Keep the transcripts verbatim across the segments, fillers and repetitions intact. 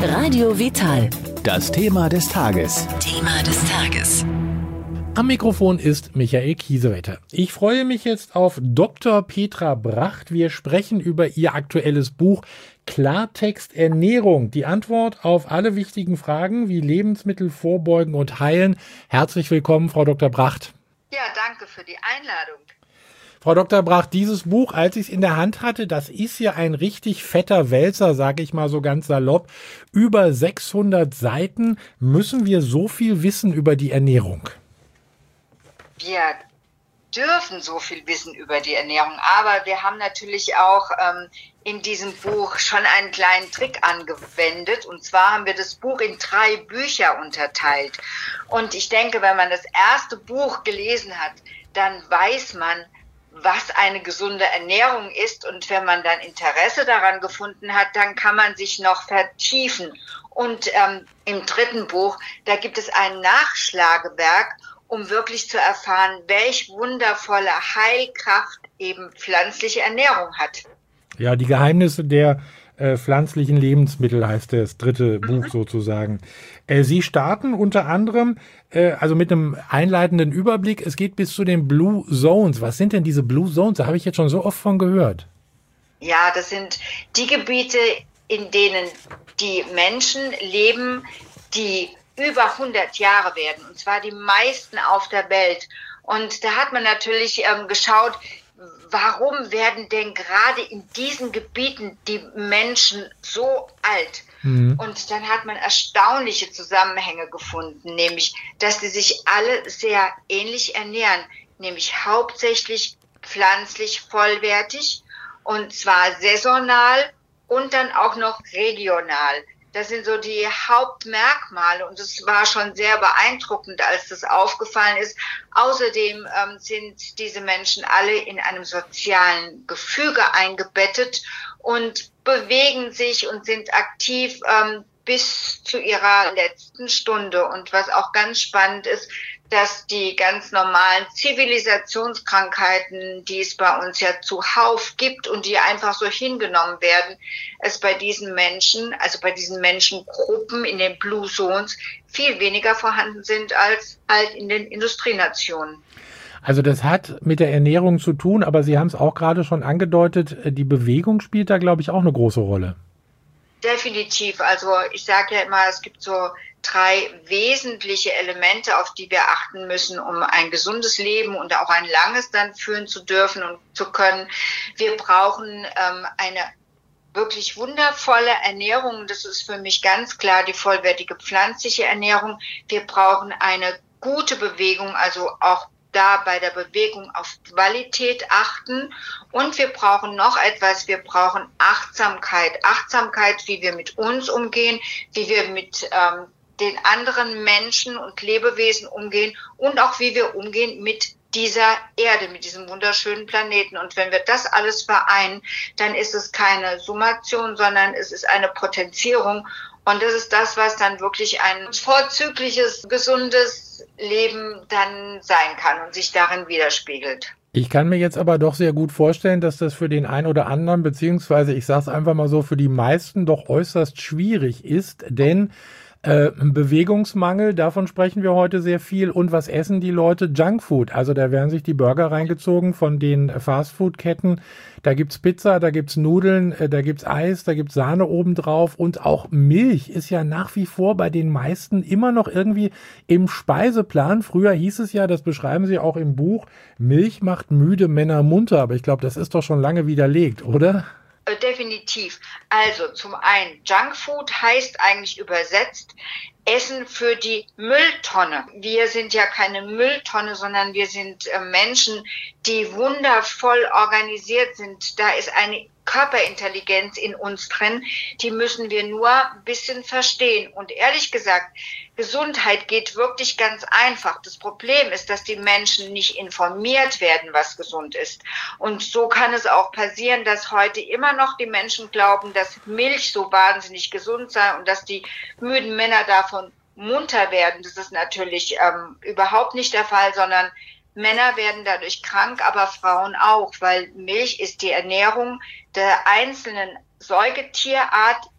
Radio Vital. Das Thema des Tages. Thema des Tages. Am Mikrofon ist Michael Kiesewetter. Ich freue mich jetzt auf Doktor Petra Bracht. Wir sprechen über ihr aktuelles Buch Klartext Ernährung. Die Antwort auf alle wichtigen Fragen wie Lebensmittel vorbeugen und heilen. Herzlich willkommen, Frau Doktor Bracht. Ja, danke für die Einladung. Frau Doktor Bracht, dieses Buch, als ich es in der Hand hatte, das ist ja ein richtig fetter Wälzer, sage ich mal so ganz salopp. Über sechshundert Seiten. Müssen wir so viel wissen über die Ernährung? Wir dürfen so viel wissen über die Ernährung, aber wir haben natürlich auch ähm, in diesem Buch schon einen kleinen Trick angewendet. Und zwar haben wir das Buch in drei Bücher unterteilt. Und ich denke, wenn man das erste Buch gelesen hat, dann weiß man, was eine gesunde Ernährung ist. Und wenn man dann Interesse daran gefunden hat, dann kann man sich noch vertiefen. Und ähm, im dritten Buch, da gibt es ein Nachschlagewerk, um wirklich zu erfahren, welch wundervolle Heilkraft eben pflanzliche Ernährung hat. Ja, die Geheimnisse der äh, pflanzlichen Lebensmittel heißt das dritte mhm. Buch sozusagen. Äh, Sie starten unter anderem, äh, also mit einem einleitenden Überblick, es geht bis zu den Blue Zones. Was sind denn diese Blue Zones? Da habe ich jetzt schon so oft von gehört. Ja, das sind die Gebiete, in denen die Menschen leben, die über hundert Jahre werden, und zwar die meisten auf der Welt. Und da hat man natürlich ähm, geschaut, warum werden denn gerade in diesen Gebieten die Menschen so alt? Mhm. Und dann hat man erstaunliche Zusammenhänge gefunden, nämlich, dass sie sich alle sehr ähnlich ernähren, nämlich hauptsächlich pflanzlich vollwertig, und zwar saisonal und dann auch noch regional. Das sind so die Hauptmerkmale, und es war schon sehr beeindruckend, als das aufgefallen ist. Außerdem ähm, sind diese Menschen alle in einem sozialen Gefüge eingebettet und bewegen sich und sind aktiv ähm, bis zu ihrer letzten Stunde. Und was auch ganz spannend ist, dass die ganz normalen Zivilisationskrankheiten, die es bei uns ja zuhauf gibt und die einfach so hingenommen werden, es bei diesen Menschen, also bei diesen Menschengruppen in den Blue Zones viel weniger vorhanden sind als halt in den Industrienationen. Also das hat mit der Ernährung zu tun, aber Sie haben es auch gerade schon angedeutet, die Bewegung spielt da, glaube ich, auch eine große Rolle. Definitiv. Also ich sage ja immer, es gibt so drei wesentliche Elemente, auf die wir achten müssen, um ein gesundes Leben und auch ein langes dann führen zu dürfen und zu können. Wir brauchen ähm, eine wirklich wundervolle Ernährung. Das ist für mich ganz klar die vollwertige pflanzliche Ernährung. Wir brauchen eine gute Bewegung, also auch da bei der Bewegung auf Qualität achten. Und wir brauchen noch etwas, wir brauchen Achtsamkeit. Achtsamkeit, wie wir mit uns umgehen, wie wir mit ähm, den anderen Menschen und Lebewesen umgehen und auch wie wir umgehen mit dieser Erde, mit diesem wunderschönen Planeten. Und wenn wir das alles vereinen, dann ist es keine Summation, sondern es ist eine Potenzierung. Und das ist das, was dann wirklich ein vorzügliches, gesundes Leben dann sein kann und sich darin widerspiegelt. Ich kann mir jetzt aber doch sehr gut vorstellen, dass das für den einen oder anderen, beziehungsweise ich sage es einfach mal so, für die meisten doch äußerst schwierig ist, denn Äh, Bewegungsmangel, davon sprechen wir heute sehr viel. Und was essen die Leute? Junkfood. Also da werden sich die Burger reingezogen von den Fastfood-Ketten. Da gibt's Pizza, da gibt's Nudeln, äh, da gibt's Eis, da gibt's Sahne obendrauf. Und auch Milch ist ja nach wie vor bei den meisten immer noch irgendwie im Speiseplan. Früher hieß es ja, das beschreiben Sie auch im Buch, Milch macht müde Männer munter. Aber ich glaube, das ist doch schon lange widerlegt, oder? Definitiv. Also zum einen, Junkfood heißt eigentlich übersetzt Essen für die Mülltonne. Wir sind ja keine Mülltonne, sondern wir sind äh, Menschen, die wundervoll organisiert sind. Da ist eine Körperintelligenz in uns drin, die müssen wir nur ein bisschen verstehen. Und ehrlich gesagt, Gesundheit geht wirklich ganz einfach. Das Problem ist, dass die Menschen nicht informiert werden, was gesund ist. Und so kann es auch passieren, dass heute immer noch die Menschen glauben, dass Milch so wahnsinnig gesund sei und dass die müden Männer davon munter werden. Das ist natürlich ähm, überhaupt nicht der Fall, sondern Männer werden dadurch krank, aber Frauen auch, weil Milch ist die Ernährung der einzelnen Säugetierart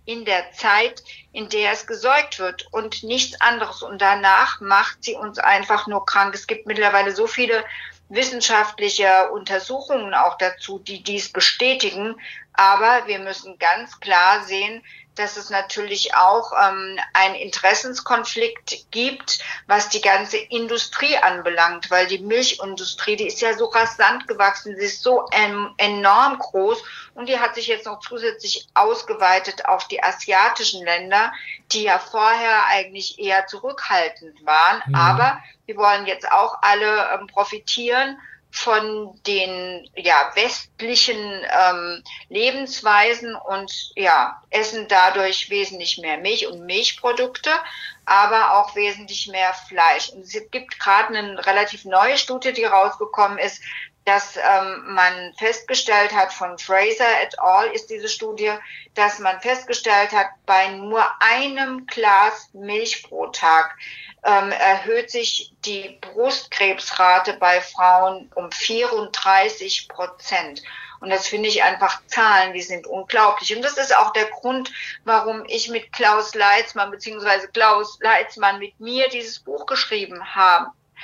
in der Zeit, in der es gesäugt wird und nichts anderes. Und danach macht sie uns einfach nur krank. Es gibt mittlerweile so viele wissenschaftliche Untersuchungen auch dazu, die dies bestätigen. Aber wir müssen ganz klar sehen, dass es natürlich auch ähm, einen Interessenskonflikt gibt, was die ganze Industrie anbelangt, weil die Milchindustrie, die ist ja so rasant gewachsen, sie ist so en- enorm groß und die hat sich jetzt noch zusätzlich ausgeweitet auf die asiatischen Länder, die ja vorher eigentlich eher zurückhaltend waren, mhm. aber die wollen jetzt auch alle ähm, profitieren von den ja westlichen ähm, Lebensweisen und ja essen dadurch wesentlich mehr Milch und Milchprodukte, aber auch wesentlich mehr Fleisch. Und es gibt gerade eine relativ neue Studie, die rausgekommen ist, dass ähm, man festgestellt hat, von Fraser et al. Ist diese Studie, dass man festgestellt hat, bei nur einem Glas Milch pro Tag ähm, erhöht sich die Brustkrebsrate bei Frauen um vierunddreißig Prozent. Und das finde ich einfach Zahlen, die sind unglaublich. Und das ist auch der Grund, warum ich mit Klaus Leitzmann, beziehungsweise Klaus Leitzmann mit mir dieses Buch geschrieben habe.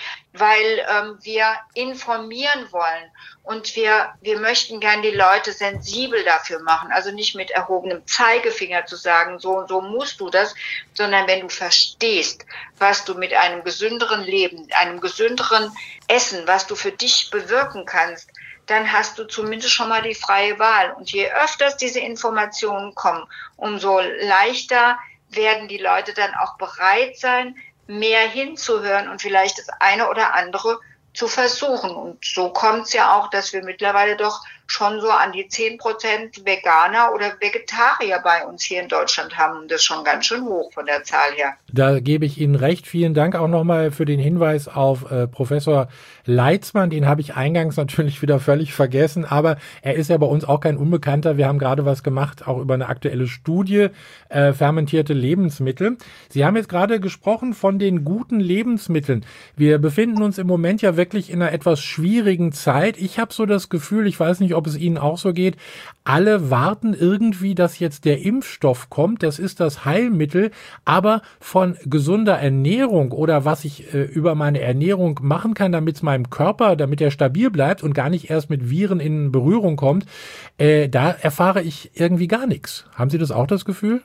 Weil ähm, wir informieren wollen und wir wir möchten gern die Leute sensibel dafür machen, also nicht mit erhobenem Zeigefinger zu sagen, so und so musst du das, sondern wenn du verstehst, was du mit einem gesünderen Leben, einem gesünderen Essen, was du für dich bewirken kannst, dann hast du zumindest schon mal die freie Wahl. Und je öfters diese Informationen kommen, umso leichter werden die Leute dann auch bereit sein, mehr hinzuhören und vielleicht das eine oder andere zu versuchen. Und so kommt es ja auch, dass wir mittlerweile doch schon so an die zehn Prozent Veganer oder Vegetarier bei uns hier in Deutschland haben. Und das ist schon ganz schön hoch von der Zahl her. Da gebe ich Ihnen recht. Vielen Dank auch nochmal für den Hinweis auf äh, Professor Leitzmann. Den habe ich eingangs natürlich wieder völlig vergessen, aber er ist ja bei uns auch kein Unbekannter. Wir haben gerade was gemacht, auch über eine aktuelle Studie, äh, fermentierte Lebensmittel. Sie haben jetzt gerade gesprochen von den guten Lebensmitteln. Wir befinden uns im Moment ja wirklich in einer etwas schwierigen Zeit. Ich habe so das Gefühl, ich weiß nicht, ob es Ihnen auch so geht, alle warten irgendwie, dass jetzt der Impfstoff kommt. Das ist das Heilmittel, aber von gesunder Ernährung oder was ich äh, über meine Ernährung machen kann, damit es meinem Körper, damit er stabil bleibt und gar nicht erst mit Viren in Berührung kommt, äh, da erfahre ich irgendwie gar nichts. Haben Sie das auch das Gefühl?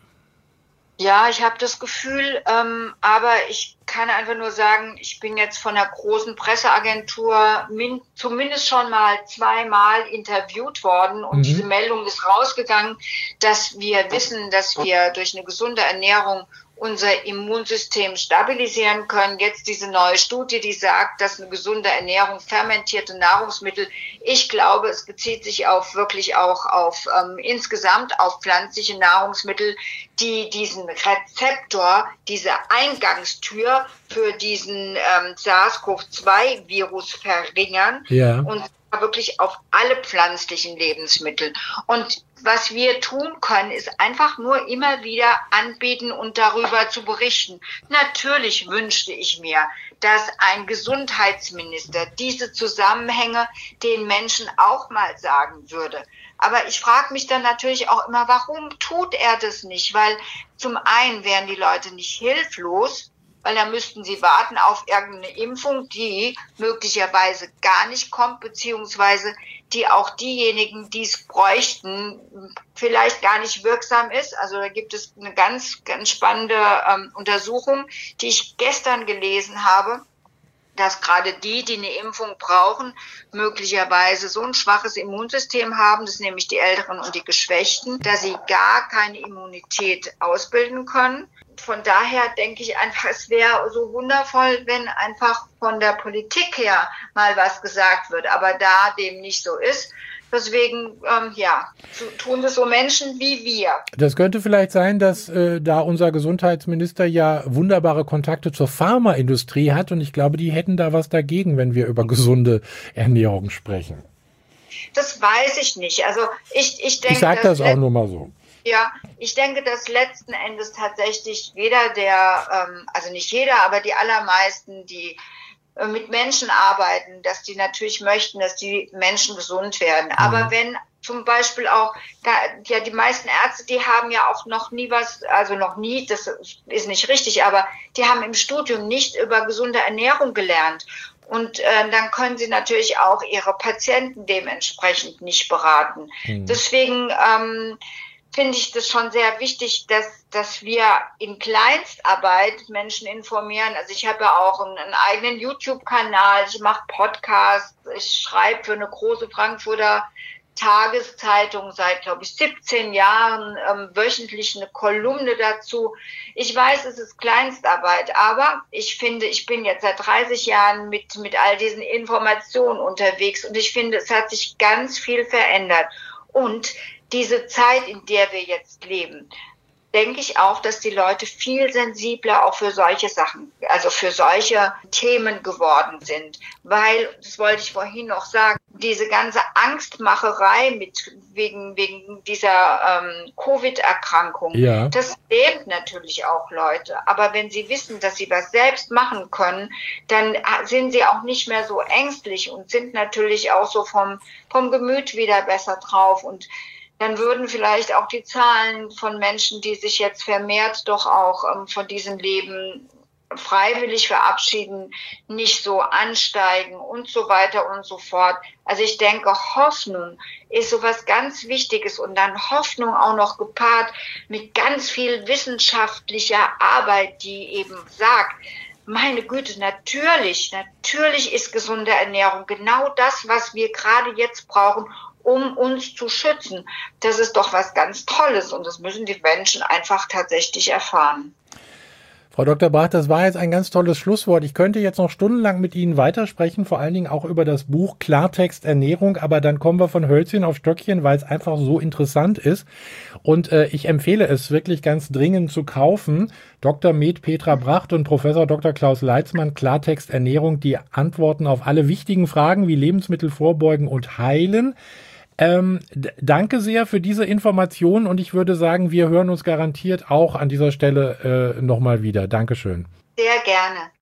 Ja, ich habe das Gefühl, ähm, aber ich kann einfach nur sagen, ich bin jetzt von einer großen Presseagentur min- zumindest schon mal zweimal interviewt worden und mhm. diese Meldung ist rausgegangen, dass wir wissen, dass wir durch eine gesunde Ernährung unser Immunsystem stabilisieren können. Jetzt diese neue Studie, die sagt, dass eine gesunde Ernährung, fermentierte Nahrungsmittel, ich glaube, es bezieht sich auf wirklich auch auf ähm, insgesamt auf pflanzliche Nahrungsmittel, die diesen Rezeptor, diese Eingangstür für diesen ähm, SARS-C o V zwei Virus verringern. Ja. Und wirklich auf alle pflanzlichen Lebensmittel. Und was wir tun können, ist einfach nur immer wieder anbieten und darüber zu berichten. Natürlich wünschte ich mir, dass ein Gesundheitsminister diese Zusammenhänge den Menschen auch mal sagen würde. Aber ich frage mich dann natürlich auch immer, warum tut er das nicht? Weil zum einen wären die Leute nicht hilflos, weil dann müssten sie warten auf irgendeine Impfung, die möglicherweise gar nicht kommt, beziehungsweise die auch diejenigen, die es bräuchten, vielleicht gar nicht wirksam ist. Also da gibt es eine ganz, ganz spannende ähm, Untersuchung, die ich gestern gelesen habe, dass gerade die, die eine Impfung brauchen, möglicherweise so ein schwaches Immunsystem haben, das sind nämlich die Älteren und die Geschwächten, dass sie gar keine Immunität ausbilden können. Von daher denke ich einfach, es wäre so wundervoll, wenn einfach von der Politik her mal was gesagt wird. Aber da dem nicht so ist, deswegen, ähm, ja, tun das so Menschen wie wir. Das könnte vielleicht sein, dass äh, da unser Gesundheitsminister ja wunderbare Kontakte zur Pharmaindustrie hat und ich glaube, die hätten da was dagegen, wenn wir über gesunde Ernährung sprechen. Das weiß ich nicht. Also ich, ich denke, ich sage das auch nur mal so. Ja, ich denke, dass letzten Endes tatsächlich jeder der, ähm, also nicht jeder, aber die allermeisten, die mit Menschen arbeiten, dass die natürlich möchten, dass die Menschen gesund werden. Aber wenn zum Beispiel auch, da, ja, die meisten Ärzte, die haben ja auch noch nie was, also noch nie, das ist nicht richtig, aber die haben im Studium nicht über gesunde Ernährung gelernt. Und äh, dann können sie natürlich auch ihre Patienten dementsprechend nicht beraten. Mhm. Deswegen ähm, finde ich das schon sehr wichtig, dass, dass wir in Kleinstarbeit Menschen informieren. Also ich habe ja auch einen, einen eigenen YouTube-Kanal, ich mache Podcasts, ich schreibe für eine große Frankfurter Tageszeitung seit, glaube ich, siebzehn Jahren, ähm, wöchentlich eine Kolumne dazu. Ich weiß, es ist Kleinstarbeit, aber ich finde, ich bin jetzt seit dreißig Jahren mit, mit all diesen Informationen unterwegs und ich finde, es hat sich ganz viel verändert. Und diese Zeit, in der wir jetzt leben, denke ich auch, dass die Leute viel sensibler auch für solche Sachen, also für solche Themen geworden sind. Weil, das wollte ich vorhin noch sagen, diese ganze Angstmacherei mit wegen wegen dieser ähm, Covid-Erkrankung, ja. Das lähmt natürlich auch Leute. Aber wenn sie wissen, dass sie was selbst machen können, dann sind sie auch nicht mehr so ängstlich und sind natürlich auch so vom vom Gemüt wieder besser drauf. Und dann würden vielleicht auch die Zahlen von Menschen, die sich jetzt vermehrt doch auch ähm, von diesem Leben freiwillig verabschieden, nicht so ansteigen und so weiter und so fort. Also ich denke, Hoffnung ist sowas ganz Wichtiges und dann Hoffnung auch noch gepaart mit ganz viel wissenschaftlicher Arbeit, die eben sagt, meine Güte, natürlich, natürlich ist gesunde Ernährung genau das, was wir gerade jetzt brauchen, um uns zu schützen. Das ist doch was ganz Tolles und das müssen die Menschen einfach tatsächlich erfahren. Frau Doktor Bracht, das war jetzt ein ganz tolles Schlusswort. Ich könnte jetzt noch stundenlang mit Ihnen weitersprechen, vor allen Dingen auch über das Buch Klartext Ernährung, aber dann kommen wir von Hölzchen auf Stöckchen, weil es einfach so interessant ist. Und äh, ich empfehle es wirklich ganz dringend zu kaufen. Doktor Med Petra Bracht und Professor Doktor Klaus Leitzmann, Klartext Ernährung, die Antworten auf alle wichtigen Fragen wie Lebensmittel vorbeugen und heilen. Ähm, d- danke sehr für diese Informationen und ich würde sagen, wir hören uns garantiert auch an dieser Stelle äh, nochmal wieder. Dankeschön. Sehr gerne.